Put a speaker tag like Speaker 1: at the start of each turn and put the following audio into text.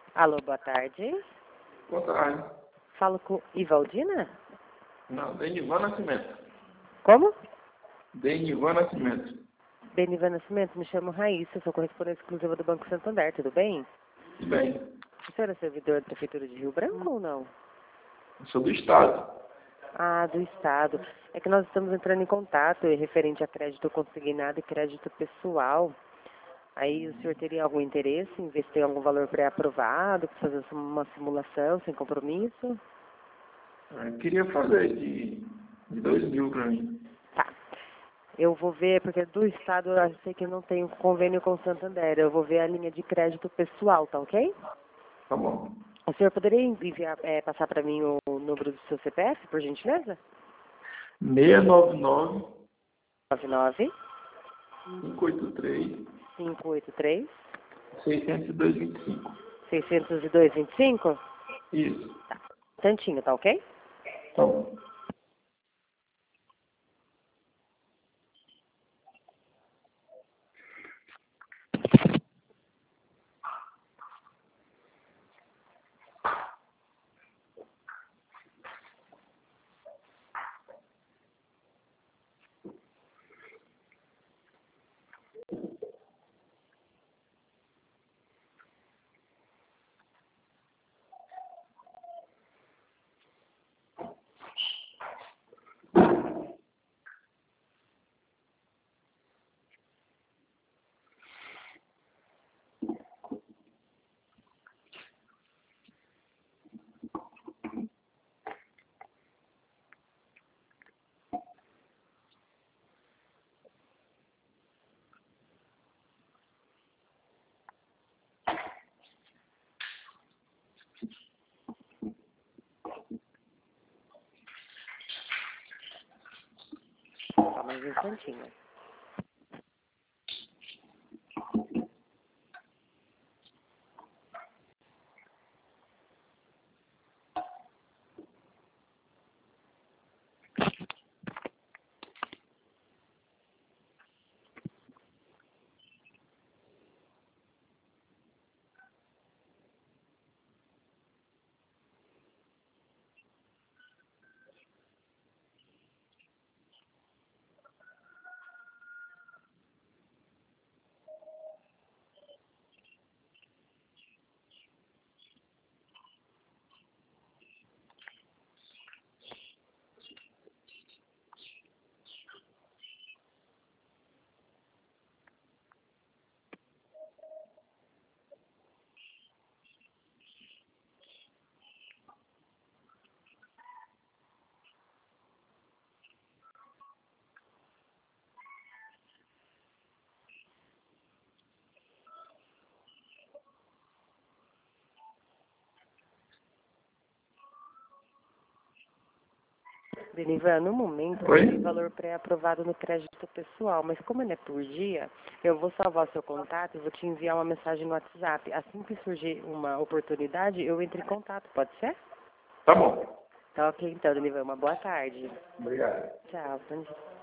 Speaker 1: Alô, boa tarde.
Speaker 2: Boa tarde.
Speaker 1: Falo com Ivaldina?
Speaker 2: Não, Denivan Nascimento.
Speaker 1: Como?
Speaker 2: Denivan Nascimento.
Speaker 1: Benivan Nascimento, me chamo Raíssa, sou correspondente exclusiva do Banco Santander, tudo bem?
Speaker 2: Tudo bem.
Speaker 1: O senhor é servidor da Prefeitura de Rio Branco ou não?
Speaker 2: Eu sou do Estado.
Speaker 1: Ah, do Estado. É que nós estamos entrando em contato referente a crédito consignado e crédito pessoal. Aí o senhor teria algum interesse em ver se tem algum valor pré-aprovado, para fazer uma simulação sem compromisso?
Speaker 2: Eu queria fazer de 2.000 para mim.
Speaker 1: Tá. Eu vou ver, porque do Estado eu sei que não tem convênio com o Santander. Eu vou ver a linha de crédito pessoal, tá ok?
Speaker 2: Tá bom.
Speaker 1: O senhor poderia enviar, passar para mim o número do seu CPF, por gentileza?
Speaker 2: 699
Speaker 1: 99
Speaker 2: 583
Speaker 1: 583
Speaker 2: 602,25.
Speaker 1: 602,25?
Speaker 2: Isso.
Speaker 1: Tá. Tantinho, tá ok?
Speaker 2: Tá bom.
Speaker 1: Só mais um instantinho. Benivan, no momento
Speaker 2: Oi?
Speaker 1: tem valor pré-aprovado no crédito pessoal, mas como ele é por dia, eu vou salvar o seu contato e vou te enviar uma mensagem no WhatsApp. Assim que surgir uma oportunidade, eu entro em contato, pode ser?
Speaker 2: Tá bom.
Speaker 1: Tá ok então, Benivan, uma boa tarde.
Speaker 2: Obrigado.
Speaker 1: Tchau, bom dia.